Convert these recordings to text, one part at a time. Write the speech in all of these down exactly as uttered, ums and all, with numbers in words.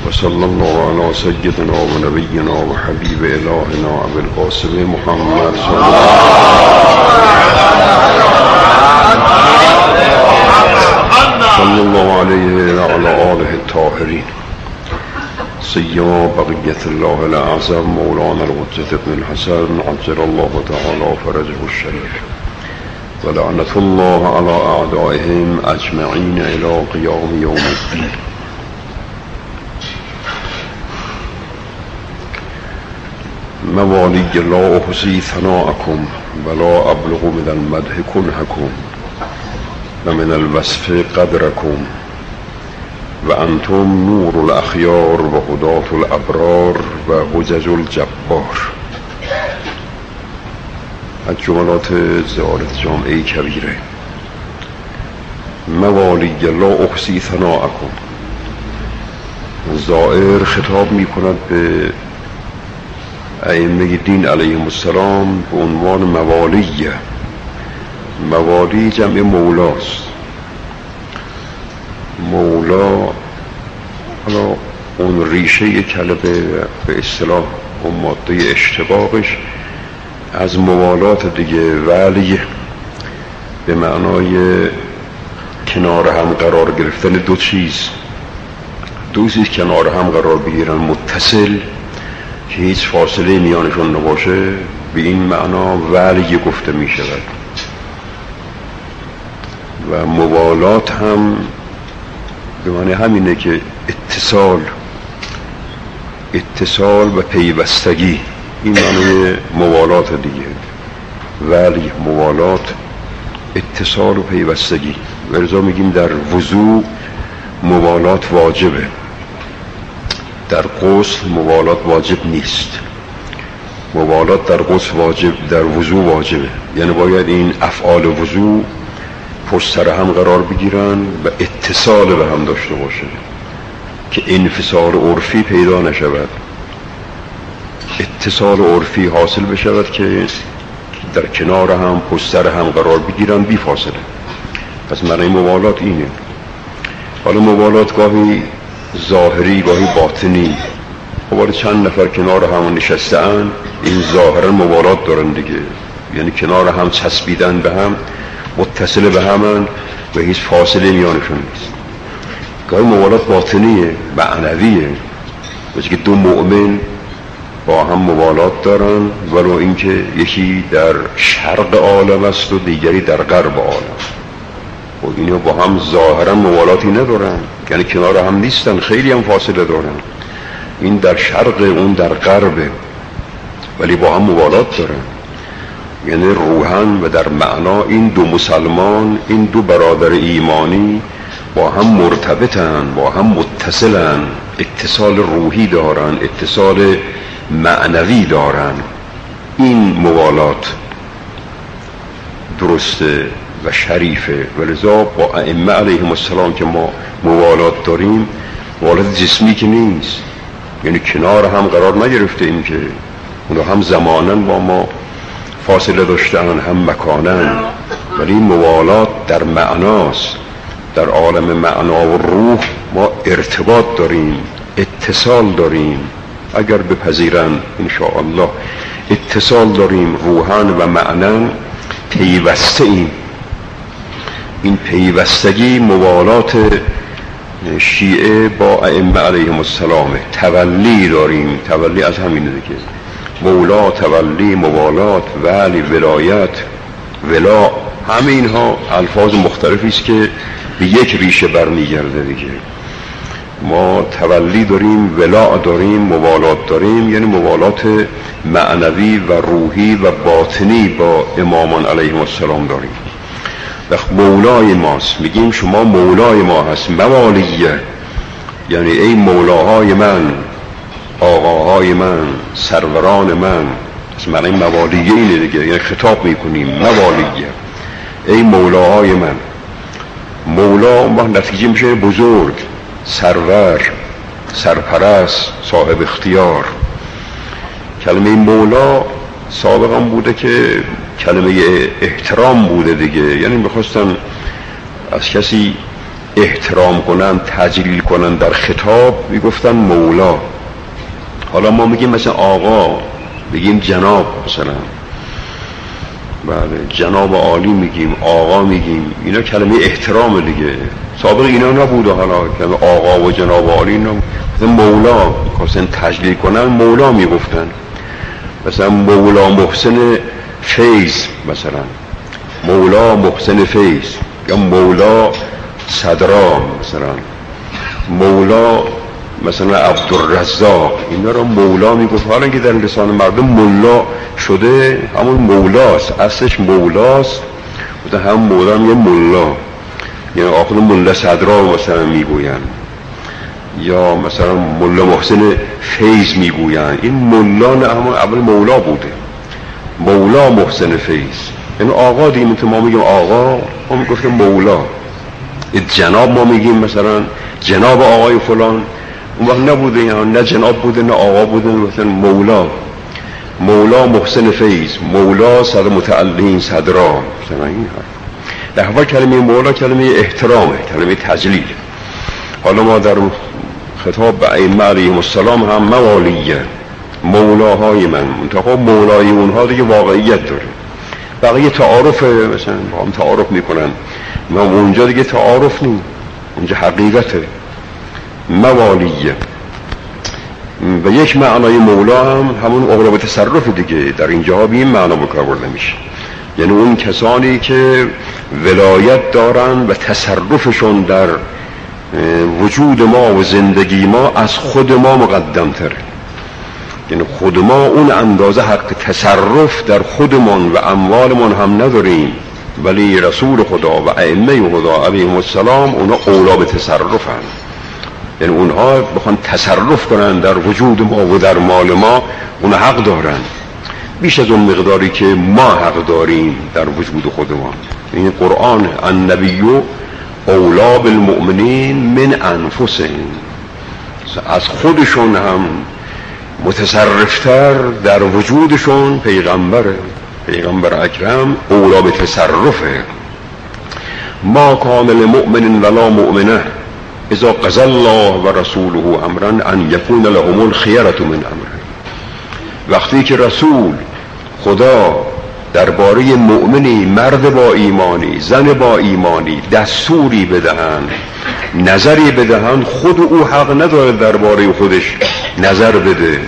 وصلى الله على سيدنا ونبينا وحبيب إلهنا أبي القاسم محمد صلى الله عليه وعلى آله الطاهرين سيما بقية الله الأعظم مولانا القدس بن الحسن عجل الله تعالى فرجه الشريف ولعنة الله على أعدائهم أجمعين إلى قيام يوم الدين. موالي لا أحصي ثناءكم ولا أبلغ من المدح كنهكم ومن الوصف قدركم وأنتم نور الأخيار وهداة الأبرار وحجج الجبار. از جملات زیارت جامعه کبیره. موالی لا احصی ثناءکم، زائر خطاب می کند به ائمه دین علیهم السلام به عنوان موالی. موالی جمع مولاست. مولا حالا اون ریشه کلمه به اصطلاح اون ماده اشتقاقش از موالات دیگه، ولی به معنای کنار هم قرار گرفتن دو چیز دو چیز کنار هم قرار بگیرن، متصل که هیچ فاصله میانشون نباشه، به این معنا ولی گفته می شود. و موالات هم به معنی همینه که اتصال اتصال و پیوستگی، این معنی موالات دیگه. ولی موالات اتصال و پیوستگی. ورزا میگیم در وضوء موالات واجبه، در غسل موالات واجب نیست. موالات در غسل واجب، در وضوء واجبه. یعنی باید این افعال وضوء پشت سر هم قرار بگیرن و اتصال به هم داشته باشه که انفصال عرفی پیدا نشود، اتصال عرفی حاصل بشود که در کنار هم پشت سر هم قرار بگیرن بی فاصله. پس معنی موالات اینه. حالا موالات گاهی ظاهری گاهی باطنی. حالا چند نفر کنار هم نشستن، این ظاهرا موالات دارن دیگه، یعنی کنار هم چسبیدن به هم، متصل به همن و هیچ فاصله میانشون نیست. گاهی موالات باطنیه، معنویه، واسه که دو مؤمن با هم موالات دارن، ولو اینکه یکی در شرق عالم است و دیگری در غرب عالم. و اینا با هم ظاهرا موالاتی ندارن، یعنی کنار هم نیستن، خیلی هم فاصله دارن. این در شرق، اون در غربه، ولی با هم موالات دارن. یعنی روحن و در معنا این دو مسلمان، این دو برادر ایمانی با هم مرتبطن، با هم متصلن، اتصال روحی دارن، اتصال معنوی دارن. این موالات درسته و شریفه. ولذا با ائمه علیهم السلام که ما موالات داریم، موالات جسمی که نیست، یعنی کنار هم قرار نگرفته این که اونا هم زمانن با ما فاصله داشتن، هم مکانن، ولی موالات در معناست. در عالم معنا و روح ما ارتباط داریم، اتصال داریم. اگر بپذیرن انشاءالله اتصال داریم، روحان و معنن پیوسته ایم. این پیوستگی موالات شیعه با ائمه علیهم السلامه. تولی داریم، تولی از همین دیگه، مولا، تولی، موالات، ولی، ولایت، ولا، همه اینها الفاظ مختلفی است که به یک ریشه برمیگرده دیگه. ما تولی داریم، ولا داریم، موالات داریم، یعنی موالات معنوی و روحی و باطنی با امامان علیهم السلام داریم. وقت مولای ماست، میگیم شما مولای ما هست، موالیه، یعنی ای مولاهای من، آقاهای من، سروران من. از معنی موالیه اینه دیگه، یعنی خطاب میکنیم موالیه، ای مولاهای من. مولا ما نتیجه میشه بزرگ، سرور، سرپرست، صاحب اختیار. کلمه مولا سابقا بوده که کلمه احترام بوده دیگه، یعنی میخواستن از کسی احترام کنن، تجلیل کنن در خطاب میگفتن مولا. حالا ما میگیم مثلا آقا، بگیم جناب، مثلا بله جناب عالی میگیم، آقا میگیم، اینا کلمه احترام دیگه. سابق اینا نبوده. حالا کلمه آقا و جناب عالی اینا مولا میخواستن تجلیل کنن، مولا میگفتن. مثلا مولا محسن فیض، مثلا مولا محسن فیض، یا مولا صدرا، مثلا مولا مثلا عبدالرزاق، اینا رو مولا میگفت. حالا که در لسان مردم مولا شده، همون مولاست، اصلش مولاست، بوده هم مولا میگه مولا، یعنی آخر مولا صدرا مثلا میگوین، یا مثلا مولا محسن فیض میگوین. این مولا نه، همون اول مولا بوده، مولا محسن فیض، یعنی آقا دیگه. مثل ما میگیم آقا، ما میگفتیم مولا. جناب ما میگیم مثلا جناب آقای فلان، اون وقت نبوده، یعنی نه جناب بوده نه آقا بوده، مثلا مولا، مولا محسن فیض، مولا صد متعلین صدرا، مثلا این حرف. در واقع کلمه مولا کلمه احترامه، کلمه تجلیل. حالا ما در خطاب به ائمه علیهم السلام هم موالیه، مولاهای من، منتها مولای اونها دیگه واقعیت داره. بقیه تعارفه، مثلا با هم تعارف میکنن، ما اونجا دیگه تعارف نیم، اونجا حقیقته، موالیه. و یک معنای مولا هم همون اغلب تصرف دیگه، در اینجا به این معنا بکار برده میشه، یعنی اون کسانی که ولایت دارن و تصرفشون در وجود ما و زندگی ما از خود ما مقدم تره. یعنی خود ما اون اندازه حق تصرف در خودمان و اموالمان هم نداریم، ولی رسول خدا و ائمه خدا علیهم السلام اونا اولا به تصرفن. یعنی اونها بخوان تصرف کنن در وجود ما و در مال ما، اون حق دارن بیش از اون مقداری که ما حق داریم در وجود خودمان. این قرآن النبی اولا بالمؤمنین من انفسهم، از خودشون هم متصرفتر در وجودشون پیغمبره، پیغمبر اکرم اولا به تصرفه. ما کان لمؤمن ولا مؤمنه اذا قضى الله و رسوله امرا ان یکون لهم الخیرة من امره. وقتی که رسول خدا درباره مؤمنی، مرد با ایمانی، زن با ایمانی دستوری بدهند، نظری بدهند، خود او حق نداره درباره خودش نظر بده.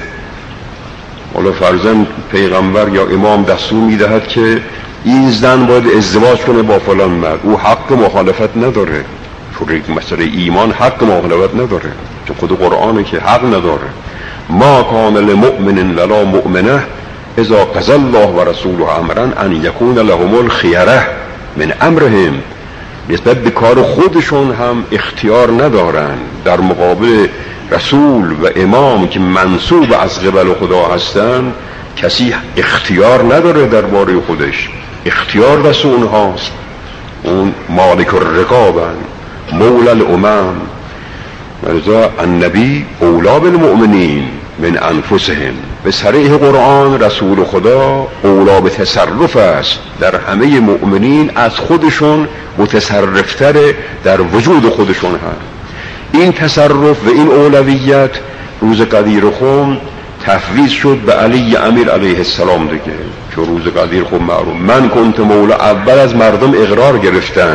حالا فرضاً پیغمبر یا امام دستور میدهد که این زن باید ازدواج کنه با فلان مرد، او حق مخالفت نداره. چون مسئله ایمان حق مخالفت نداره، چون خود قرآنه که حق نداره. ما کان لمؤمن ولا مؤمنه اذا قضى الله و رسوله امرا ان یکون لهم الخیرة من امرهم. نسبت به کار خودشون هم اختیار ندارن در مقابل رسول و امام که منصوب از قبل خدا هستن. کسی اختیار نداره درباره خودش، اختیار دست اونهاست. اون مالک الرقابن، مولا الامم. ولذا النبی اولا بالمؤمنین من انفسهم. به صریح قرآن رسول خدا اولا به تصرف است در همه مؤمنین، از خودشون متصرفتر در وجود خودشون هست. این تصرف و این اولویت روز قدیر خم تفویض شد به علی امیر علیه السلام دیگه، که روز قدیر خم معروف من کنت مولا، اول از مردم اقرار گرفتن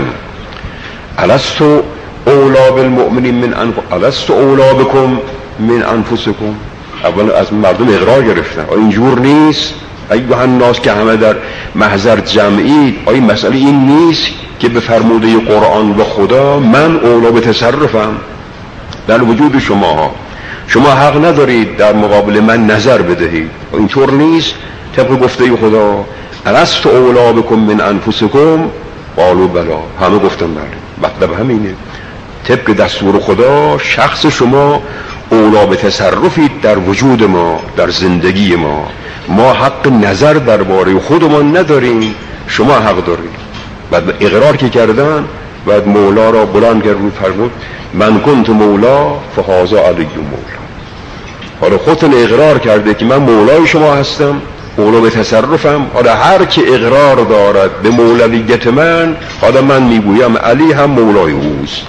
الست اولا بالمؤمنین من انفسکم، الست اولا بکم من انفسکم. اول از مردم اقرار گرفتن. آیا اینجور نیست ایها الناس که همه در محضر جمعی؟ آیا مسئله این نیست که به فرموده قرآن و خدا من اولا به تصرفم در وجود شما، شما حق ندارید در مقابل من نظر بدهید؟ اینطور نیست طبق گفته خدا الست اولا بکم من انفسکم؟ قالوا بلا، همه گفتن بله. مطلب همینه، طبق دستور خدا شخص شما اولا به تصرفید در وجود ما، در زندگی ما. ما حق نظر درباره خودمان نداریم، شما حق دارید. بعد اقرار که کردن، بعد مولا را بلند کرد و فرمود من کنت مولا فهذا علی مولا. حالا خودتون اقرار کرده که من مولای شما هستم، اولا به تصرفم. حالا هر که اقرار دارد به مولویت من، حالا من میگویم علی هم مولای اوست.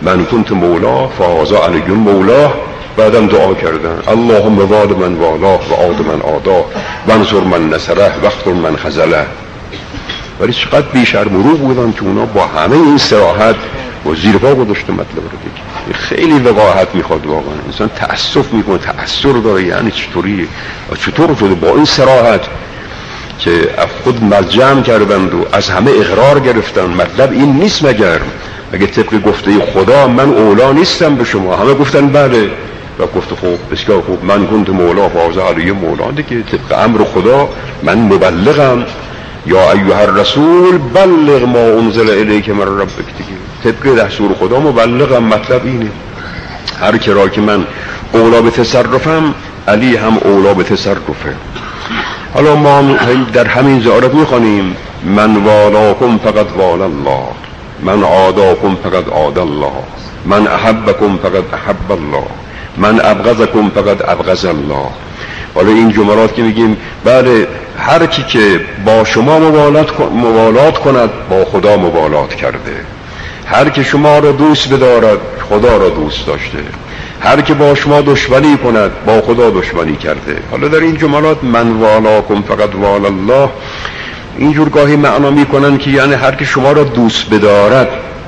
من کنت مولا فهذا علی مولا. بعدم دعا کردن اللهم وال من والاه و عاد من عادا وانصر من نصره واخذل من خذله. ولی چقدر بی‌شرم بودن که اونا با همه این صراحت و زیر پا گذاشته مطلب رو دیگه. خیلی وقاحت میخواد واقعا، انسان تأسف میکنه، تأثر داره. یعنی چطوری چطور شده با این صراحت که خود ملجم کردند و از همه اقرار گرفتن مطلب این نیست مگر اگه طبق گفته خدا من اولا نیستم به شما؟ همه گفتن بله. و گفت خوب بسیار خوب من کنت مولا فهذا علی مولا دیگه، طبق امر خدا من مبلغم. یا ایها الرسول بلغ ما انزل الیک من ربک دیگه، طبق دستور خدا مبلغم. مطلب اینه هر کی را که من اولا به تصرفم علی هم اولا به تصرفه. حالا ما در همین زیارت میخوانیم من والاکم فقط والا الله، من عاداکم فقط عاد الله، من احبکم فقط احب الله، من ابغضکم فقط ابغض الله. حالا این جملات که میگیم بله هر کی که با شما موالات موالات کند با خدا موالات کرده، هر کی شما را دوست بدارد خدا را دوست داشته، هر کی با شما دشمنی کند با خدا دشمنی کرده. حالا در این جملات من والاکم فقط والا الله اینجور گاهی معنا میکنن که یعنی هر کی شما را دوست بدارد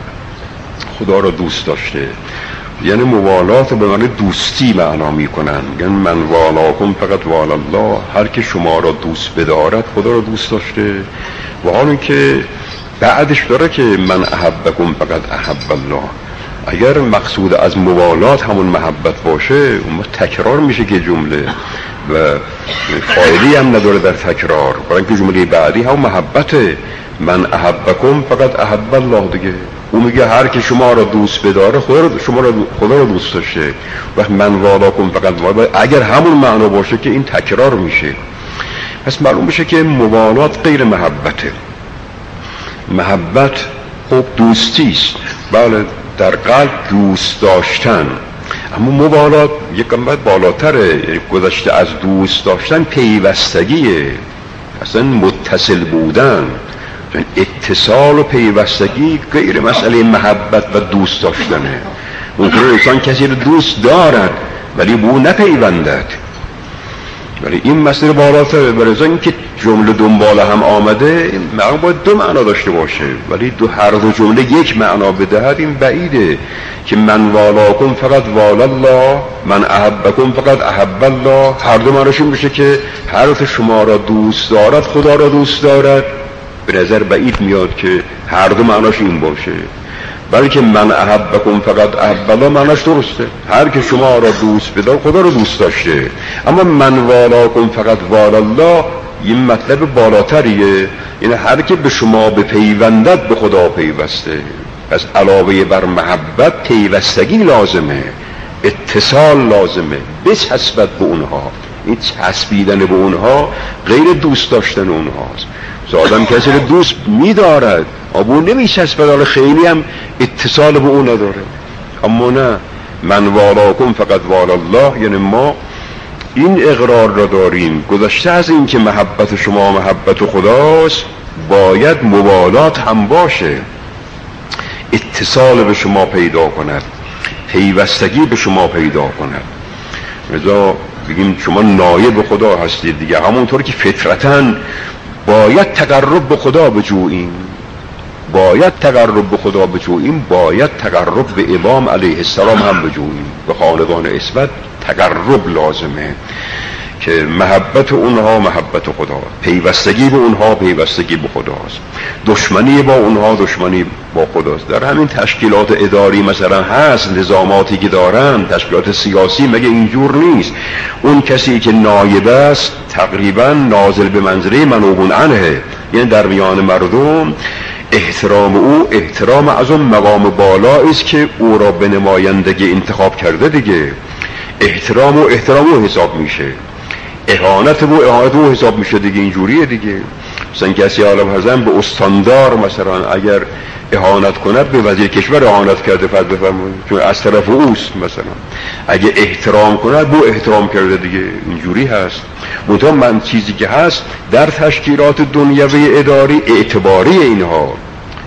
خدا را دوست داشته، یعنی موالات به معنی دوستی معنا میکنن. یعنی من والاکم فقط والا الله، هر که شما را دوست بدارد خدا را دوست داشته. و حالا که بعدش داره که من احبکم فقط احب الله. اگر مقصود از موالات همون محبت باشه اون تکرار میشه که جمله و فایده‌ای هم نداره در تکرار، برای اینکه جمله بعدی هم محبته. من احبکم فقط احب الله دیگه، اون میگه هر که شما را دوست بداره خدا را شما را خدا را دوست داشته. و من والاکم فقط والا اگر همون معنا باشه که این تکرار میشه، پس معلوم بشه که موالات غیر محبته. محبت خب دوستی است، بله در قلب دوست داشتن، اما موالات یک قدم بالاتره. یعنی گذشته از دوست داشتن پیوستگیه، اصلا متصل بودن. اتصال و پیوستگی غیر مسئله محبت و دوست داشتنه. ممکنه انسان کسی رو دوست دارد ولی به او نپیوندد، ولی این مسئله بالاتره. برای اینکه جمله دنبال هم آمده معنا باید دو معنا داشته باشه، ولی دو هر دو جمله یک معنا بدهد این بعیده. که من والاکم فقط والا الله، من احبکم فقط احب الله، هر دو معناش این بشه که هر که شما را دوست دارد خدا را دوست دارد. به نظر بعید میاد که هر دو معناش این باشه، بلکه من احبکم فقط احب الله معناش درسته، هر که شما را دوست بدار خدا را دوست داشته. اما من والاکم فقط والا الله این مطلب بالاتریه، یعنی هر که به شما بپیوندد به خدا پیوسته. پس علاوه بر محبت پیوستگی لازمه، اتصال لازمه، بچسبد به اونها. این چسبیدن به اونها غیر دوست داشتن اونهاست. آدم کسی رو دوست می‌دارد اما نمی‌چسبد، خیلی هم اتصال به اون نداره. اما نه، من والاکم فقط والا الله یعنی ما این اقرار را داریم گذشته از این که محبت شما محبت خداست باید موالات هم باشه، اتصال به شما پیدا کند، پیوستگی به شما پیدا کند. لذا بگیم شما نایب خدا هستید دیگه، همونطور که فطرتاً باید تقرب به خدا بجوییم، باید تقرب به خدا بجوییم، باید تقرب به امام علیه السلام هم بجوییم. به خاندان عصمت تقرب لازمه که محبت اونها محبت خدا، پیوستگی به اونها پیوستگی به خداست، دشمنی با اونها دشمنی با خداست. در همین تشکیلات اداری مثلا هست نظاماتی که دارن، تشکیلات سیاسی مگه اینجور نیست؟ اون کسی که نایب است تقریبا نازل به منزله منوبون عنه، یعنی در میان مردم احترام او احترام از اون مقام بالا است که او را به نمایندگی انتخاب کرده دیگه. احترام و احترام او حساب میشه، اهانت و اهانت او حساب میشه دیگه. اینجوریه دیگه. مثلا کسی عالم حزم به استاندار مثلا اگر اهانت کند به وزیر کشور اهانت کرده فرض بفرمایید، چون از طرف اوست. مثلا اگه احترام کند بو احترام کرده دیگه. اینجوری هست. منتها من چیزی که هست در تشکیلات دنیوی اداری اعتباری اینها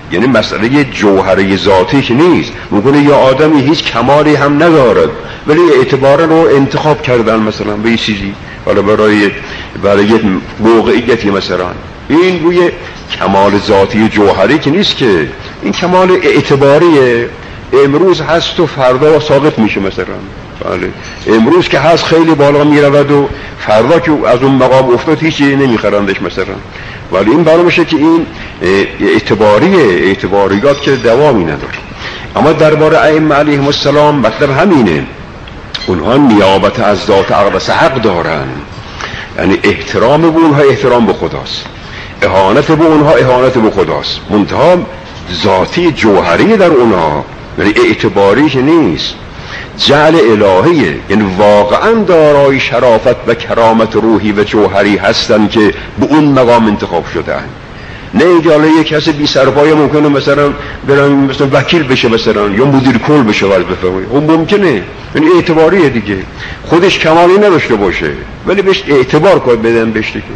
یعنی مسئله جوهره ذاتی که نیست. میگه یه آدمی هیچ کمالی هم ندارد ولی اعتبار رو انتخاب کردن مثلا به یه چیزی، حالا برای برای یک موقعیتی مثلا، این روی کمال ذاتی جوهری که نیست، که این کمال اعتباریه. امروز هست و فردا ساقط میشه مثلا. بله امروز که هست خیلی بالا میرود و فردا که از اون مقام افتاد هیچی نمیخرندش مثلا. ولی این برای میشه که این اعتباریه، اعتباریات که دوامی نداره. اما درباره ائمه علیهم السلام مطلب همینه، اونها نیابت از ذات اقدس حق دارن، یعنی احترام به اونها احترام به خداست، اهانت به اونها اهانت به خداست، منتها ذاتی جوهری در اونها، یعنی اعتباری که نیست، جعل الهیه، یعنی واقعا دارای شرافت و کرامت روحی و جوهری هستن که به اون مقام انتخاب شدن. نه اینکه حالا یک کسی بی سرپایه ممکنه مثلا برن مثلا وکیل بشه مثلا یا مدیر کل بشه ولی بفهمه اون ممکنه، یعنی اعتباریه دیگه، خودش کمالی نداشته باشه ولی بهش اعتبار کنه بدن بهش دیگه.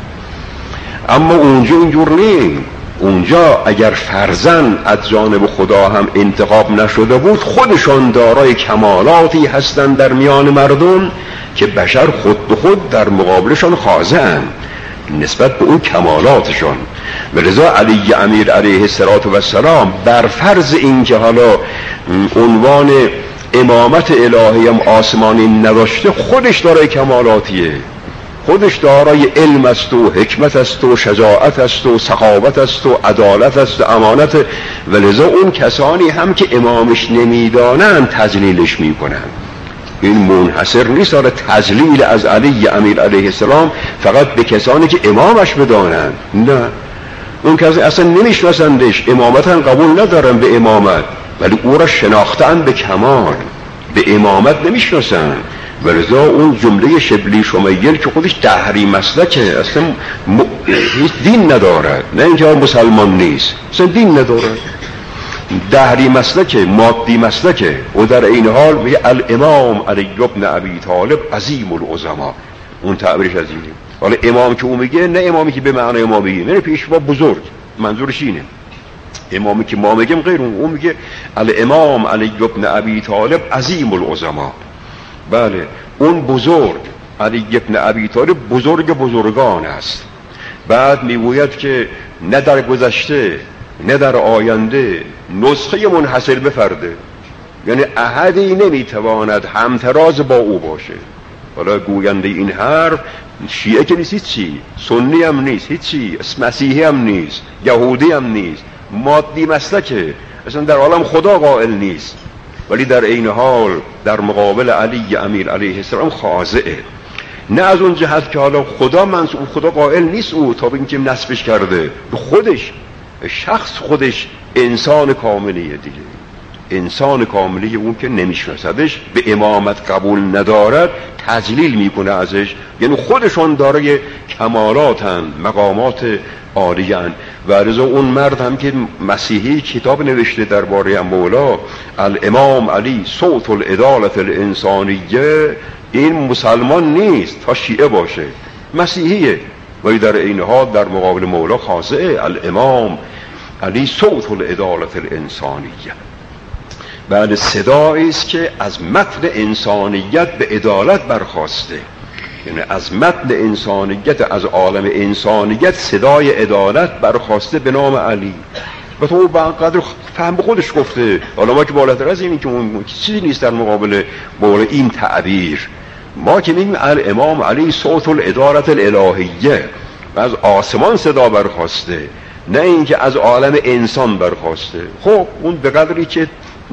اما اونجا اینجور نیست. اونجا اگر فرزن از جانب خدا هم انتخاب نشده بود، خودشان دارای کمالاتی هستند در میان مردم که بشر خود به خود در مقابلشان خاضع‌اند نسبت به اون کمالاتشان. ولذا علی امیر علیه السلام بر فرض این که حالا عنوان امامت الهی هم آسمانی نداشته، خودش دارای کمالاتیه، خودش دارای علم است و حکمت است و شجاعت است و سخاوت است و عدالت است و امانت. ولذا اون کسانی هم که امامش نمیدانن تذلیلش میکنن. این منحصر نیست داره تذلیل از علی امیر علیه السلام فقط به کسانی که امامش بدانن، نه، اون کسی اصلا نمیشناسندش، امامت هم قبول ندارن به امامت، ولی او را شناختن به کمال، به امامت نمیشناسن. ولذا اون جمله شبلی شمیل که خودش دهری مسلکه، اصلا م... هیچ دین ندارد، نه اینکه مسلمان نیست، اصلا دین ندارد، دهری مسلکه، مادی مسلکه. و در این حال میگه الامام علی بن ابی طالب عظیم العظما، اون تعبیرش عظیمه. حالا امام که اون میگه نه امامی که به معنی امام میگه، نه پیشوا بزرگ، منظورش اینه. امامی که ما میگیم غیر اون، اون میگه الامام علی بن ابی طالب عظیم العظما. بله اون بزرگ علی بن ابی طالب بزرگ بزرگان است. بعد میگوید که نه در گذشته نه در آینده نسخه منحصر به فرده، یعنی احدی نمیتواند همتراز با او باشه. حالا گوینده این حرف شیعه که نیست، هیچی، سنی هم نیست، هیچی، مسیحی هم نیست، یهودی هم نیست، مادی مسلکه، اصلا در عالم خدا قائل نیست، ولی در این حال در مقابل علی امیر علیه السلام خاضعه. نه از اون جهت که حالا خدا منصوب، خدا قائل نیست او تا به اینکه نسبش کرده، خودش شخص خودش انسان کاملیه دیگه، انسان کاملی اون که نمیشناسدش، به امامت قبول ندارد، تذلیل میکنه ازش، یعنی خودشون داره کمالاتن، مقامات عالیان. و رضا اون مرد هم که مسیحی کتاب نوشته درباره مولا، الامام علی صوت العدالت الانسانیه، این مسلمان نیست تا شیعه باشه، مسیحیه، ولی در این حال در مقابل مولا خاضعه. الامام علی صوت العدالت الانسانیه، بعد صدایی است که از متن انسانیت به عدالت برخاسته، یعنی از متن انسانیت، از عالم انسانیت صدای عدالت برخاسته به نام علی. و تو قدر فهم به خودش گفته، حالا ما که بالاتر از این که اون چیزی نیست در مقابل بول این تعبیر. ما که میگیم الامام علی صوت العدالت الالهیه، و از آسمان صدا برخاسته، نه اینکه از عالم انسان برخاسته. خب اون به قدری که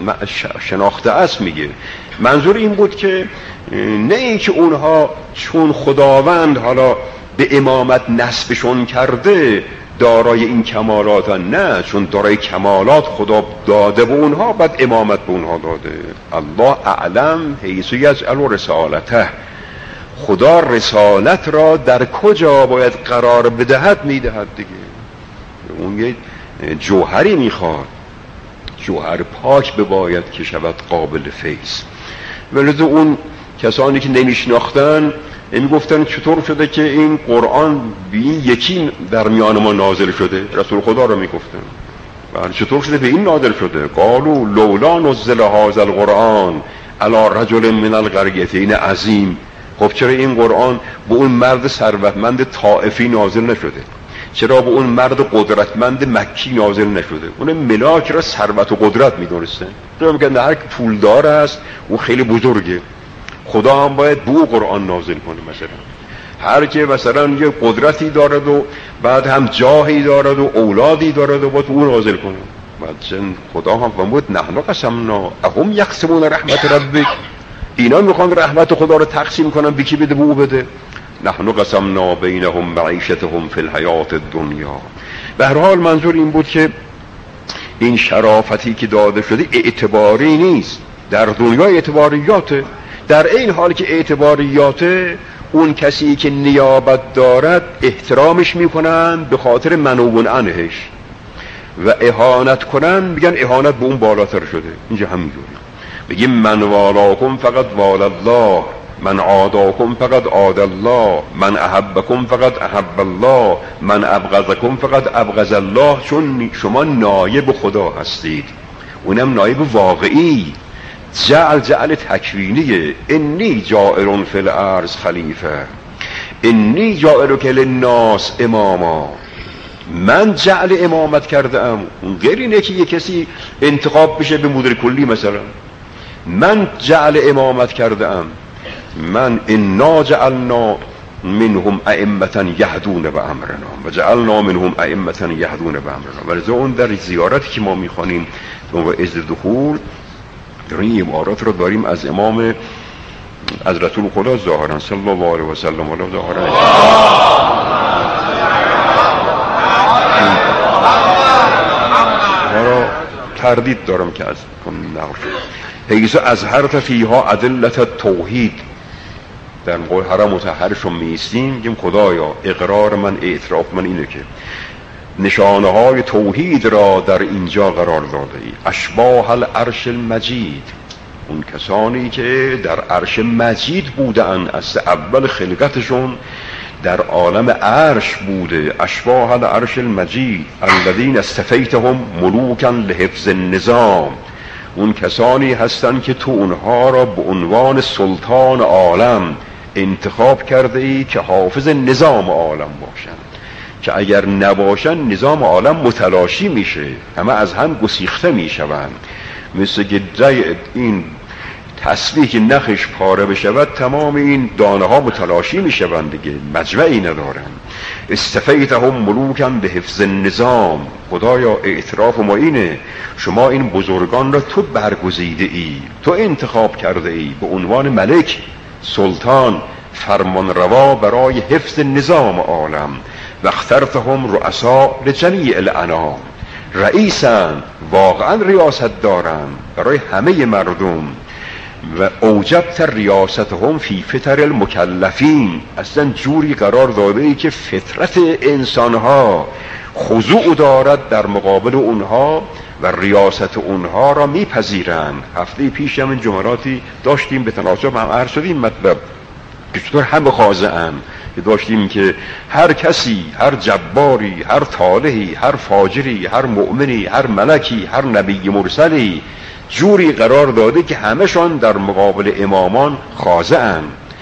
شناخته است میگه. منظور این بود که نه اینکه اونها چون خداوند حالا به امامت نسبشون کرده دارای این کمالات، نه، چون دارای کمالات خدا داده به اونها، بعد امامت به اونها داده. الله اعلم حیث یجعل رسالته، خدا رسالت را در کجا باید قرار بدهد میدهد دیگه. اون یه جوهری میخواد، جوهر پاک بباید که شود قابل فیض. ولی اون کسانی که نمیشناختن میگفتن چطور شده که این قرآن به این یکی در میان ما نازل شده، رسول خدا رو میگفتن. بله چطور شده به این نادر شده؟ قالوا لولا نزل هذا القرآن علی رجل من القریتین عظیم. خب چرا این قرآن به اون مرد ثروتمند طائفی نازل نشده؟ چرا به اون مرد قدرتمند مکی نازل نشده؟ اون ملاک را ثروت و قدرت می‌دونسته. تو میگن هر کی پولدار است اون خیلی بزرگه، خدا هم باید به او قرآن نازل کنه. مثلا هر کی مثلا یه قدرتی دارد و بعد هم جاهی دارد و اولادی دارد و باید او نازل کنه. بعد خدا هم فرمود نحن قسمنا اهم یقسمون رحمت ربک، اینا میخوان رحمت خدا رو تقسیم کنن، به کی بده؟ به او بده. نحن قسمنا بینهم معیشتهم فی الحیات الدنیا. به هر حال منظور این بود که این شرافتی که داده شده اعتباری نیست، در دنیا اعتباریاته، در این حال که اعتباریاته اون کسی که نیابت دارد احترامش میکنن به خاطر منوبون عنهش و اهانت کنن میگن اهانت به اون بالاتر شده. اینجا همینجوری بگیم من والاکم فقط والا الله، من عاداکم فقط عاد الله، من احبکم فقط احب الله، من ابغضکم فقط ابغض الله. چون شما نایب خدا هستید، اونم نایب واقعی. جعل جعل تکوینیه. انی جائر فی الارض خلیفه، انی جائرک للناس اماما. من جعل امامت کرده ام. غیر اینه که یه کسی انتخاب بشه به مدیر کلی مثلا. من جعل امامت کرده ام. من انا جعلنا منهم ائمه یهدون بامرنا و جعلنا منهم ائمه یهدون بامرنا. ولذا اون در زیارتی که ما میخوانیم و از دخول در این عبارات رو داریم از امام از رسول خدا ظاهرا صلی الله علیه و سلم و ظاهرا را تردید دارم که از نقل شد. حیث اظهرت فیها ادلت التوحید. در قول حرم مطهرشون میستیم میگیم خدایا اقرار من اعتراف من اینه که نشانه های توحید را در اینجا قرار داده ای. اشباح العرش المجید، اون کسانی که در عرش مجید بودن از اول خلقتشون در عالم عرش بوده. اشباح العرش المجید الذین استفیتهم ملوکا لحفظ النظام، اون کسانی هستند که تو اونها را به عنوان سلطان عالم انتخاب کرده ای که حافظ نظام عالم باشند، که اگر نباشن نظام عالم متلاشی میشه، همه از هم گسیخته میشوند. مثل که این تسبیح که نخش پاره بشود تمام این دانه ها متلاشی میشوند دیگه، مجمعی ندارن. استفیتهم ملوکا به حفظ النظام. خدایا اعتراف ما اینه شما این بزرگان را تو برگزیده ای، تو انتخاب کرده ای به عنوان ملک، سلطان، فرمان روا برای حفظ نظام عالم. و اخترتهم رؤسا لجمیع الانام، رئیسن، واقعا ریاست دارن برای همه مردم. و اوجبت ریاستهم فی فطر المکلفین، اصلا جوری قرار داده ای که فطرت انسانها خضوع دارد در مقابل اونها و ریاست اونها را میپذیرند. هفته پیش هم جمعراتی داشتیم به تناسب هم عرض شدیم مطلب که چطور همه خاضعن، که داشتیم که هر کسی، هر جباری، هر طالحی، هر فاجری، هر مؤمنی، هر ملکی، هر نبی مرسلی جوری قرار داده که همشان در مقابل امامان خاضعن.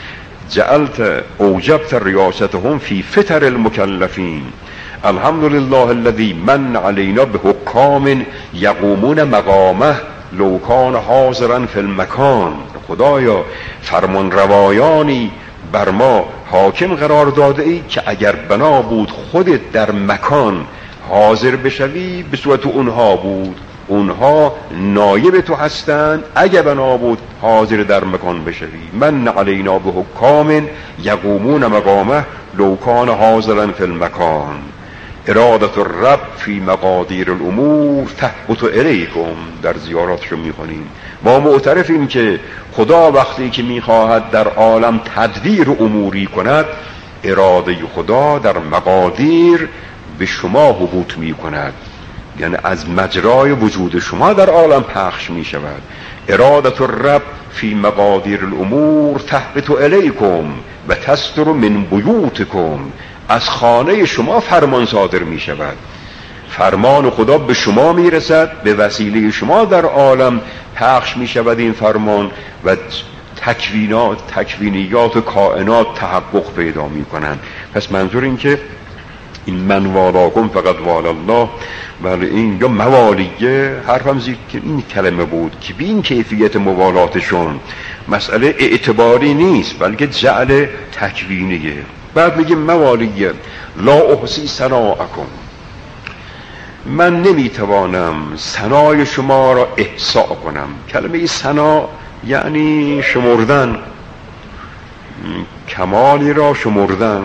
جعلت اوجبت ریاستهم فی فطر المکلفین. الحمدلله الذی من علینا بحکام یقومون مقامه لو کان حاضرا فی المکان. خدایا فرمان روایانی بر ما حاکم قرار داده ای که اگر بنا بود خودت در مکان حاضر بشوی به صورت اونها بود، اونها نایب تو هستند اگر بنا بود حاضر در مکان بشوی. من علینا به حکام یقومون مقامه لو کان حاضرا فی المکان. ارادت الرب فی مقادیر الامور تهبط الیکم. در زیاراتشو میخونیم ما معترفیم که خدا وقتی که میخواهد در عالم تدبیر اموری کند، اراده خدا در مقادیر به شما هبوط میکند، یعنی از مجرای وجود شما در عالم پخش میشود. ارادت الرب فی مقادیر الامور تهبط الیکم و تصدر من بیوتکم. از خانه شما فرمان صادر می شود. فرمان خدا به شما میرسد، به وسیله شما در عالم پخش میشود این فرمان و تکوینات تکوینیات و کائنات تحقق پیدا میکنند. پس منظور این که این من والاکم فقط والا الله، ولی این یا موالیه حرفم زیر که این کلمه بود که به این کیفیت موالاتشون مسئله اعتباری نیست بلکه جعل تکوینیه. بعد میگه موالیه لا احصی ثناءکم، من نمیتوانم ثنای شما را احصا کنم. کلمه ثنا یعنی شمردن، کمالی را شمردن،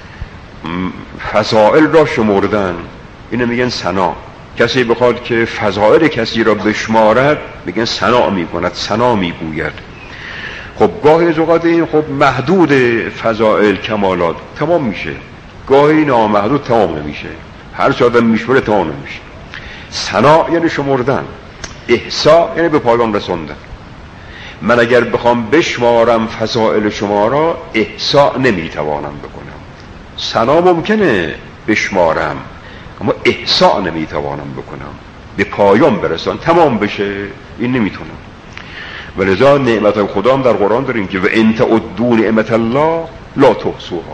فضائل را شمردن، اینو میگن ثنا. کسی بخواد که فضائل کسی را بشمارد میگن ثنا میکند، ثنا میگوید. خب گاهی از اوقات این خب محدود فضائل کمالات تمام میشه، گاهی نامحدود تمام نمیشه، هر چه آدم میشمره تمام نمیشه. ثنا یعنی شمردن، احصا یعنی به پایان رسوندن. من اگر بخوام بشمارم فضائل شما را احصا نمیتوانم بکنم. ثنا ممکنه بشمارم اما احصا نمیتوانم بکنم، به پایان برسان تمام بشه این نمیتونم. ولذا نعمت خدا هم در قرآن داریم که و ان تعدوا نعمت الله لا تحصوها.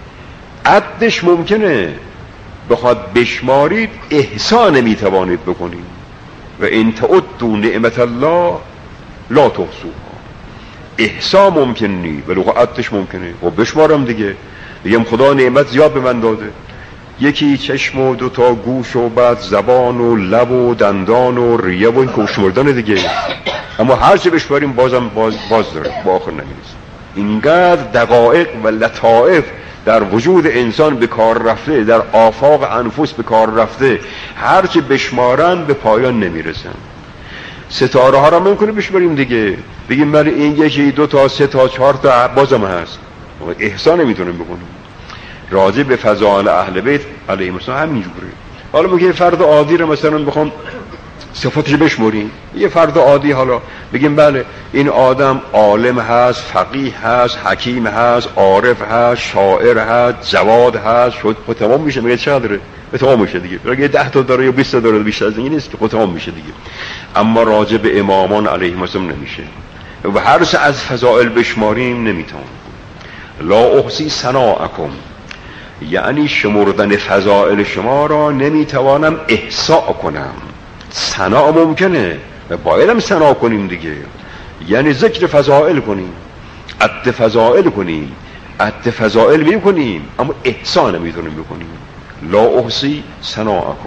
عدش ممکنه بخواد بشمارید احصا نمیتوانید بکنید. و ان تعدوا نعمت الله لا تحصوها، احصا ممکن نی ولی عدش ممکنه. و بشمارم دیگه، بگم خدا نعمت زیاد به من داده، یکی چشم و دو تا گوش و بعد زبان و لب و دندان و ریه و این که شمردن دیگه، اما هر چه بشماریم بازم باز, باز داره، با آخر نمیرسه. اینقدر دقایق و لطائف در وجود انسان به کار رفته، در آفاق انفس به کار رفته، هر چه بشمارن به پایان نمیرسن. ستاره ها را ممکنه بشماریم دیگه، بگیم من این یکی دو تا سه تا چهار تا بازم هست، احسان نمیتونیم بکنیم. راجع به فضائل اهل بیت علیهم السلام همینجوره. حالا میگه فرد عادی رو مثلا بخوام صفاتش بشمریم، یه فرد عادی حالا بگیم بله این آدم عالم هست، فقیه هست، حکیم هست، عارف هست، شاعر هست، جواد هست، شد خود تمام میشه. میگه چقدره؟ تمام میشه دیگه. اگه ده تا داره یا بیست تا داره بیشتر از این نیست که خود تمام میشه دیگه. اما راجع به امامان علیهم السلام نمیشه و هر چه از فضائل بشماریم نمیتونم. لا احصی ثناءکم یعنی شمردن فضائل شما را نمیتوانم احصا کنم. ثنا ممکنه و بایدم ثنا کنیم دیگه، یعنی ذکر فضائل کنیم، عد فضائل کنیم، عد فضائل میکنیم اما احصا نمیتونیم بکنیم. لا احصی ثناءکم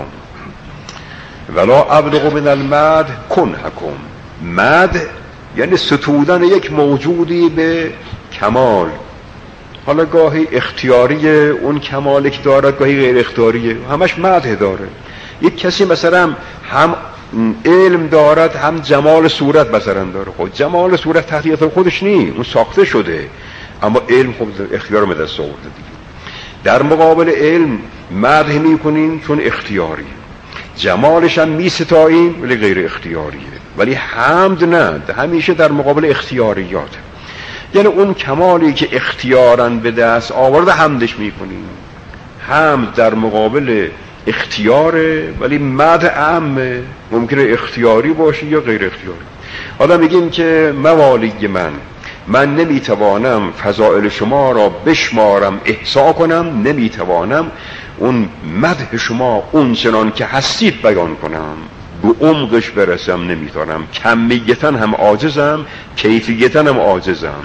ولا ابلغ من المدح کنحکم. مدح یعنی ستودن یک موجودی به کمال، حالا گاهی اختیاری اون کمالی که دارد، گاهی غیر اختیاریه، همش مدح داره. یک کسی مثلا هم علم دارد هم جمال صورت مثلا داره، خود جمال صورت تحت خودش نی، اون ساخته شده، اما علم خود اختیار به دست آورده دیگه. در مقابل علم مدح میکنیم چون اختیاری، جمالش هم میستاییم ولی غیر اختیاریه. ولی حمد نه، همیشه در مقابل اختیاریات، یعنی اون کمالی که اختیارن به دست آورده حمدش میکنیم. حمد در مقابل اختیاره ولی مدح عامه، ممکنه اختیاری باشه یا غیر اختیاری. حالا میگیم که موالی من من نمیتوانم فضائل شما را بشمارم احصا کنم، نمیتوانم اون مدح شما اون چنان که هستید بیان کنم، به عمقش برسم نمیتونم. کمیتاً هم عاجزم، کیفیتاً هم عاجزم،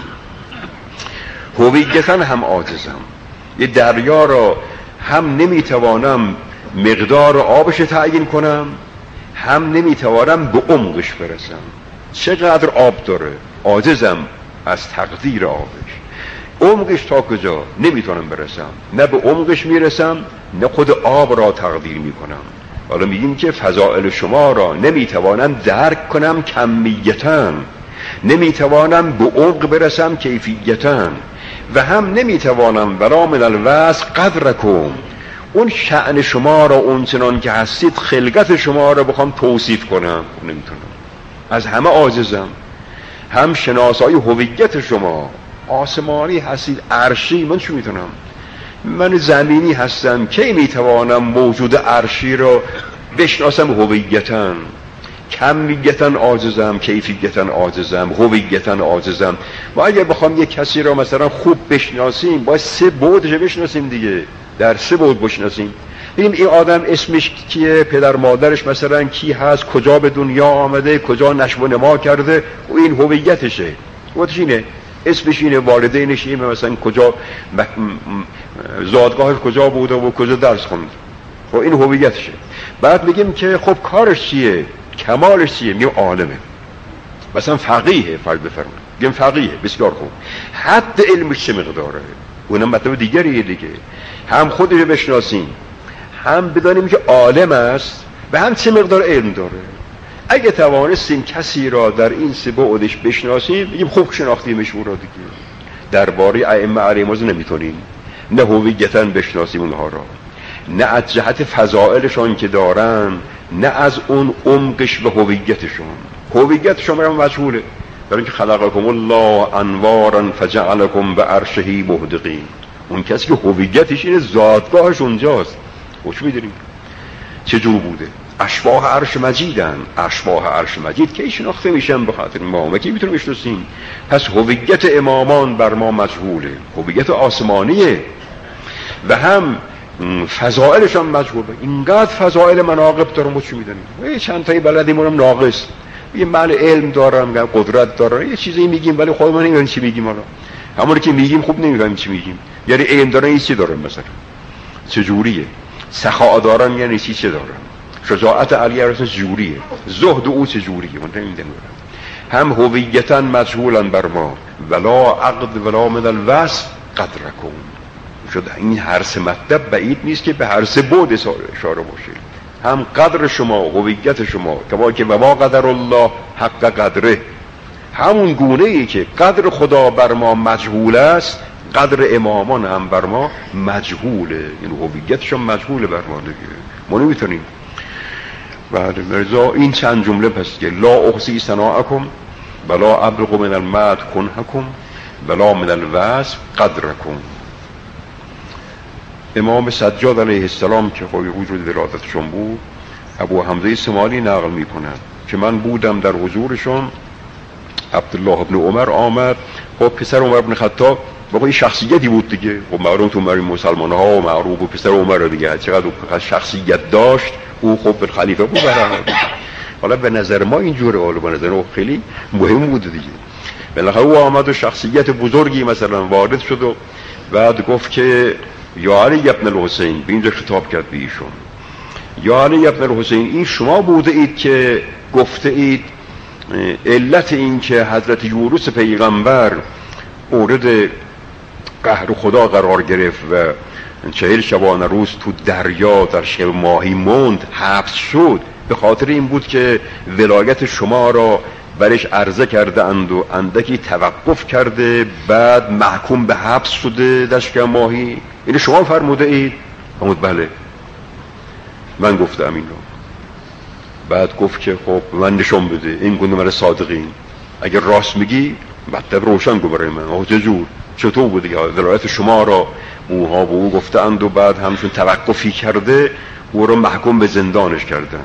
هویتاً هم عاجزم. یه دریا را هم نمیتوانم مقدار آبش تعیین کنم، هم نمیتوانم به عمقش برسم. چقدر آب داره عاجزم از تقدیر آبش. عمقش تا کجا نمیتونم برسم، نه به عمقش میرسم نه خود آب را تقدیر میکنم. حالا میگیم که فضائل شما را نمیتوانم درک کنم کمیتاً، نمیتوانم به عمق برسم کیفیتاً، و هم نمیتوانم ولا من الوصف قدرکم اون شأن شما را اون چنان که هستید خلقت شما را بخوام توصیف کنم، نمیتونم. از همه عاجزم. هم شناسایی هویت شما آسمانی هستید، عرشی، من چی میتونم؟ من زمینی هستم کی میتوانم موجود عرشی را بشناسم هویتاً؟ کمیتاً عاجزم، کیفیتاً عاجزم، هویتاً عاجزم. ما اگر بخوام یک کسی را مثلا خوب بشناسیم باید سه بعدش بشناسیم دیگه، در سه بعد بشناسیم. ببینیم این آدم اسمش کیه، پدر مادرش مثلا کی هست، کجا به دنیا آمده، کجا نشو و نما کرده، و این هویتشه. هویتش اینه، اسمش اینه، والدینش اینه، مثلا کجا زادگاهش کجا بوده و کجا درس خونده. خب این هویتشه. بعد میگیم که خب کارش چیه، کمالش چیه؟ میگیم عالمه. مثلا فقیه، فرض بفرمایید میگیم فقیه، بسیار خوب. حد علمش چه مقداره؟ اونم مطلب دیگریه دیگه. هم خودش رو بشناسیم، هم بدانیم که عالم است و هم چه مقدار علم داره. اگه توانستیم کسی را در این سه بعدش بشناسیم میگیم خوب شناختیمش او را دیگه. درباره ائمه علیهم السلام نمیتونیم نه هویتاً بشناسیم اونها را، نه از جهت فضائلشان که دارن، نه از اون عمقش و هویتشون. هویتشون برام مجهوله، برای اینکه خلقکم الله انوارا فجعلکم بعرشه مهدقین. اون کسی که هویتش اینه، زادگاهش اونجاست. خوش میدونیم چجور بوده. اشباح عرش مجیدن، اشباح عرش مجید که شناخته میشن به خاطر ما و کی میتونیم بشناسیم. پس هویت امامان بر ما مجهوله، هویت آسمانیه، و هم فضائلشان مجهوله. اینقدر فضائل مناقب دارم، چی میدونیم؟ چند تایی بلدیم اونم ناقص. یه من علم دارم، قدرت دارم، یه چیزی میگیم ولی خود من نمیدونم چی میگیم. حالا همونی که میگیم خوب نمیفهمیم چی میگیم. یعنی علم دارن این چی دارن، مثلا چجوریه؟ سخاء دارن یعنی چی چه دارن؟ شجاعت علی رسول جوریه، زهد او چجوریه؟ من نمیدونم. هم هویتاً مجهولن بر ما، ولا عقد ولا من الوصف قدرکم. شد این هر سه مطلب بعید نیست که به هر سه بعد اشاره باشه. هم قدر شما، هویت شما، کما که و ما قدر الله حق قدره، همون گونه ای که قدر خدا بر ما مجهول است، قدر امامان هم بر ما مجهوله. این هویتشون مجهوله بر ما دیگه، ما نمیتونیم. بعد مرزا این چند جمله پس که لا احصی ثناءکم ولا ابلغ من المدح کنحکم ولا من الوصف قدرکم. امام سجاد علیه السلام که خواهی وجود ولادتشون بود، ابو حمزه سمالی نقل میکنند که من بودم در حضورشون، عبدالله ابن عمر آمد. خب پسر عمر ابن خطاب با این شخصیتی بود دیگه، خب معروف تو مری مسلمان ها و معروف بود پسر عمر دیگه، چقدر شخصیت داشت او. خب به خلیفه بود برای حالا به نظر ما اینجوره، حالا به نظر او خیلی مهم بود دیگه. بالاخره او آمد و شخصیت بزرگی مثلا وارد شد و بعد گفت که یا علی ابن الحسین، به اینجا خطاب کرد به ایشون، یا علی ابن الحسین، این شما بوده اید که گفته اید علت این که حضرت یونس پیغمبر مورد قهر خدا قرار گرفت و چهل شبانه روز تو دریا در شب ماهی موند، حبس شد، به خاطر این بود که ولایت شما را برش عرضه کرده اند و اندکی توقف کرده، بعد محکوم به حبس شده در شب ماهی. اینو شما فرموده اید؟ فرمود بله، من گفتم این رو. بعد گفت که خب من نشون بده این گونه من صادقین، اگر راست میگی مطلب روشن گو برای من. آخه چجور چطور بوده که ولایت شما را اوها به او گفته اند و بعد همشون توقفی کرده، او رو محکوم به زندانش کردن.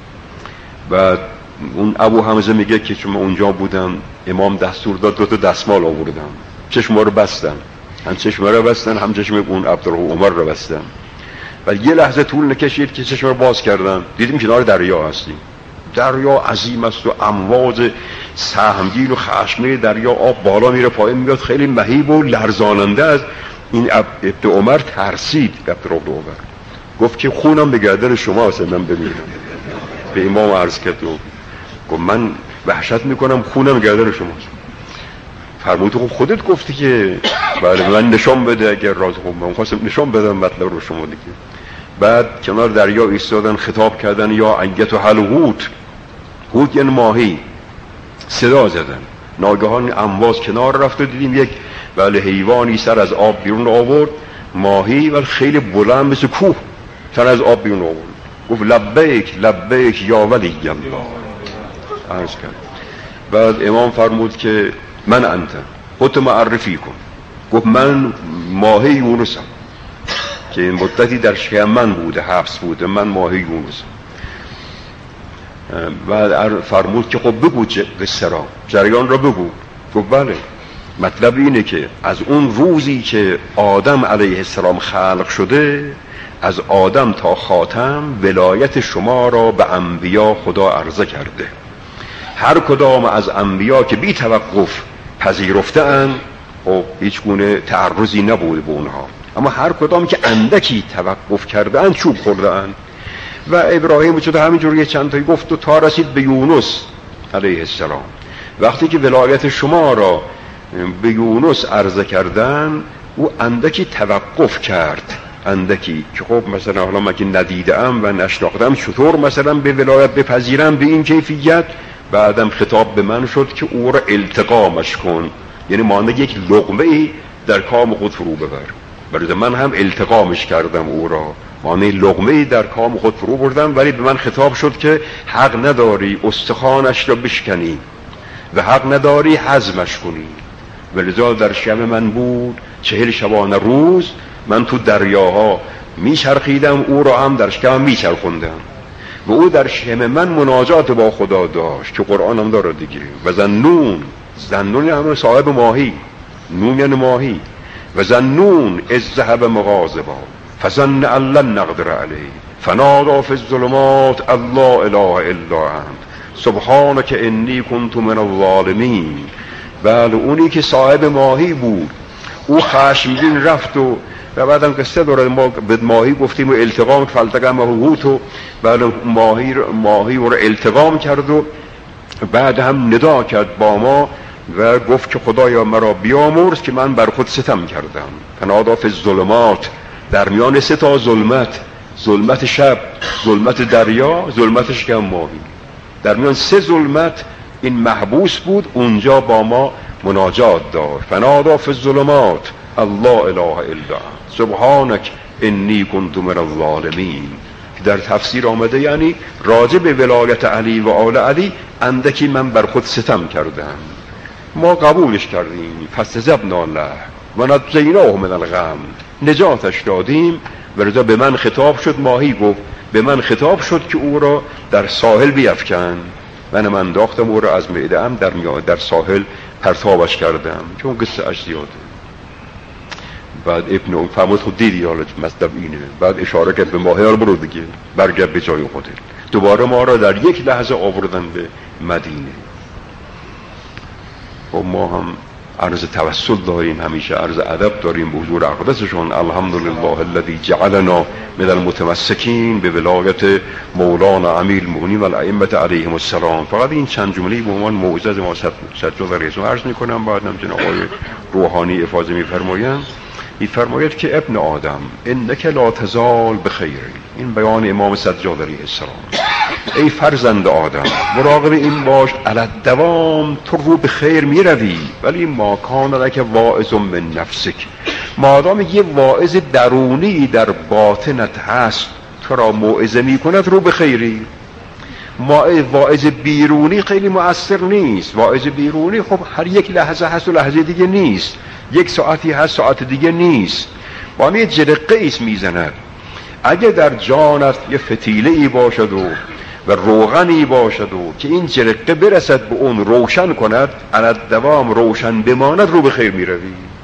بعد اون ابو حمزه میگه که چون اونجا بودم امام دستور داد دو تا دستمال آوردم، چشم رو بستن، هم چشم رو بستن هم چشم اون عبدالله عمر رو بستن. ولی یه لحظه طول نکشید که چشم رو باز کردن، دیدیم کنار دریا هستیم. دریا عظیم است و امواج سهمگین و خشمگین دریا، آب بالا میره پایین میاد، خیلی مهیب و لرزاننده است. این ابن عمر ترسید. عبدالله عمر گفت که خونم به گردن شما هست، من بمیرم. به امام عرض کرد، گفت من وحشت میکنم خونم گردن شماست. فرمود خب خودت گفتی که بله من نشان بده اگر راز. خب من خواستم نشان بدم مطلب رو شما دیگه. بعد کنار دریا ایستادن، خطاب کردن یا ایت و حلوت، هوت یعنی ماهی. صدا زدن، ناگهان امواج کنار رفت و دیدیم یک بله حیوانی سر از آب بیرون آورد، ماهی ولی خیلی بلند مثل کوه سر از آب بیرون آورد. گفت لبیک لبیک یا ولی الله، عرض کرد. بعد امام فرمود که من انت، خودت معرفی کن. گفت من ماهی یونسم. که این مدتی در شکم من بوده، حبس بوده، من ماهی یونس. و فرمود که خب بگو قصه را، جریان را بگو. گفت بله، مطلب اینه که از اون روزی که آدم علیه السلام خلق شده، از آدم تا خاتم ولایت شما را به انبیا خدا عرضه کرده. هر کدام از انبیا که بی توقف پذیرفته اند، خب هیچ گونه تعرضی نبوده به اونها، اما هر کدام که اندکی توقف کرده اند چوب خورده اند. و ابراهیم چون همینجور یه چند تایی گفت و تا رسید به یونس علیه السلام. وقتی که ولایت شما را به یونس عرضه کردن، او اندکی توقف کرد، اندکی که خب مثلا حالا من که ندیدم و نشناختم چطور مثلا به ولایت بپذیرم به این کیفیت. بعدم خطاب به من شد که او را التقامش کن، یعنی مانند یک لقمه ای در کام خود فرو ببر. برای من هم التقامش کردم، او را مانند لقمه ای در کام خود فرو بردم، ولی به من خطاب شد که حق نداری استخوانش را بشکنی و حق نداری هضمش کنی. ولذا در شکم من بود چهل شبانه روز، من تو دریاها میچرخیدم، او را هم در شکم میچرخوندم و او در شکم من مناجات با خدا داشت که قرآن هم داره دیگه. و ذنون، ذنون هم صاحب ماهی، نون یعنی ماهی. و ذنون اذ ذهب مغاضبا فظن ان لن نقدر علیه فنادی فی الظلمات ان لا اله الا انت سبحانک انی کنت من الظالمین. بله، اونی که صاحب ماهی بود، او خشمگین رفت و و بعدم قصه داره، ما به ماهی گفتیم و التقام فلتقم و حوت و بعد ماهی ماهی رو التقام کرد و بعد هم ندا کرد با ما و گفت که خدایا مرا بیامرز که من بر خود ستم کردم. فنادی فی الظلمات، در میان سه تا ظلمت، ظلمت شب، ظلمت دریا، ظلمت شکم ماهی، در میان سه ظلمت این محبوس بود، اونجا با ما مناجات داشت. فنادی فی الظلمات الله اله الا انت سبحانک انی کنت من الظالمین. در تفسیر آمده یعنی راجع به ولایت علی و آل علی اندکی من بر خود ستم کردم، ما قبولش کردیم. فاستجبنا له و نجیناه من الغم، نجاتش دادیم. ولذا به من خطاب شد، ماهی گفت به من خطاب شد که او را در ساحل بیفکن. من من انداختم او را از معده ام در, در ساحل پرتابش کردم، چون قصه اش زیاده. بعد ابن اون فرمود خود دیدی حالا مطلب اینه. بعد اشاره کرد به ماهی، رو برو دیگه برگرد به جای خودت. دوباره ما را در یک لحظه آوردن به مدینه. و ما هم عرض توسل داریم، همیشه عرض ادب داریم به حضور اقدسشون. الحمدلله الذی جعلنا من المتمسکین به ولایت مولانا امیر المؤمنین و الائمه علیهم السلام. فقط این چند جمله به عنوان موعظه ما سجاد رئیسون عرض میکنم. بعدم جناب آقای روحانی افاضه میفرمایند، میفرماید که ابن آدم انک لا تزال بخیر. این بیان امام سجاد علیه السلام. ای فرزند آدم مراقب این باش علی دوام تو رو به خیر می روی، ولی ما کان لک واعظ من نفسک، مادام یه واعظ درونی در باطنت هست تو را موعظه می کند رو به خیری. ما واعظ بیرونی خیلی مؤثر نیست. واعظ بیرونی خب هر یک لحظه هست و لحظه دیگه نیست، یک ساعتی هست ساعت دیگه نیست، با یه جرقه ایست میزند. اگه در جانت یه فتیله ای باشد و و روغنی باشد و که این جرقه برسد به اون روشن کند، علی دوام روشن بماند، رو به خیر می روی.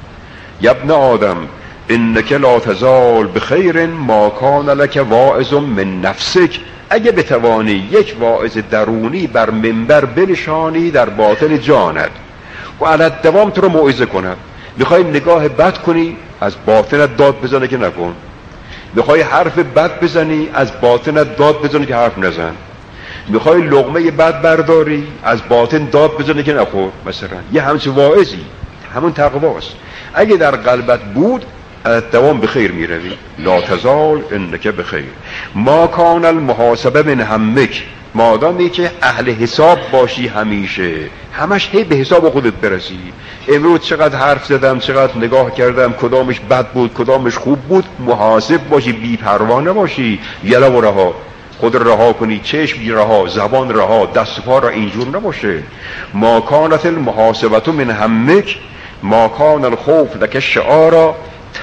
ابن آدم انک لا تزال بخیر ما کان لک واعظ من نفسک. اگه بتوانی یک واعظ درونی بر منبر بنشانی در باطن جانت و علی دوام تو رو موعظه کند. میخوای نگاه بد کنی، از باطنت داد بزنه که نکن. میخوای حرف بد بزنی، از باطنت داد بزنه که حرف نزن. میخوای لقمه بد برداری، از باطن داد بزنه که نخور. مثلا یه همچه واعظی، همون تقواست. اگه در قلبت بود دوام بخیر میروی. لا تزال انک بخیر ما کان المحاسبه من همک، مادامی که اهل حساب باشی، همیشه همش هی به حساب خودت برسی. امروز چقدر حرف زدم، چقدر نگاه کردم، کدامش بد بود کدامش خوب بود. محاسب باشی، بی پروا نباشی. یلا و رها، خود رها کنی، چشم رها، زبان رها، دست پا را اینجور نباشه. ما کانت المحاسبه من همک ما کان الخوف لک شعارا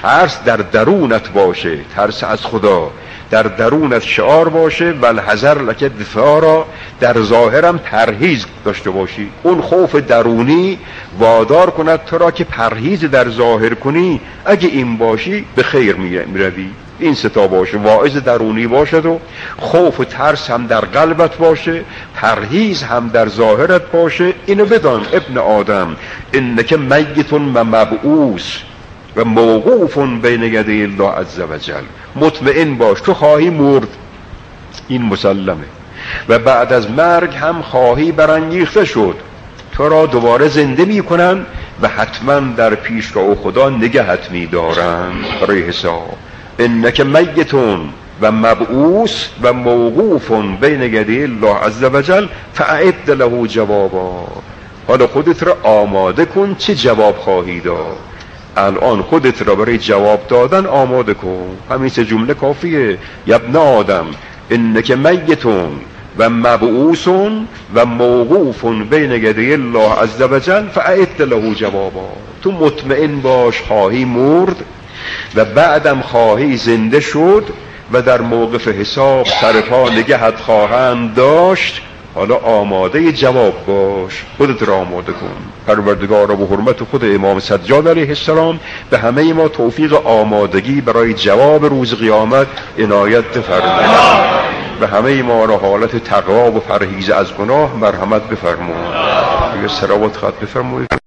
ترس در درونت باشه، ترس از خدا در درونت شعار باشه. والحذر لک دفارا، در ظاهرم پرهیز داشته باشی. اون خوف درونی وادار کند تو را که پرهیز در ظاهر کنی. اگه این باشی به خیر میروی. این ستا باشه، واعظ درونی باشد و خوف و ترس هم در قلبت باشه، پرهیز هم در ظاهرت باشه. اینو بدان ابن آدم انک میت و مبعوث و موقوف بین یدی الله عز و جل. مطمئن باش تو خواهی مرد، این مسلمه، و بعد از مرگ هم خواهی برانگیخته شد. تو را دوباره زنده می کنن و حتما در پیشگاه خدا نگهت می دارن برای حساب. انک میتون و مبعوث و موقوف بین یدی الله عز و جل فاعد له جوابا. حالا خودت را آماده کن چه جواب خواهی داد. الان خودت را برای جواب دادن آماده کن. همین سه جمله کافیه. ابن آدم انک میتون و مبعوث و موقوف بین یدی الله عز و جل فاعد له جوابا. تو مطمئن باش خواهی مرد و بعدم خواهی زنده شد و در موقف حساب سر پا نگهت خواهند داشت. حالا آماده جواب باش، خودت را آماده کن. پروردگارا به حرمت خود امام سجاد علیه السلام به همه ما توفیق آمادگی برای جواب روز قیامت عنایت بفرمایید. به همه ما را حالت تقوا و پرهیز از گناه مرحمت بفرمایید. یه صلوات خط بفرمایید.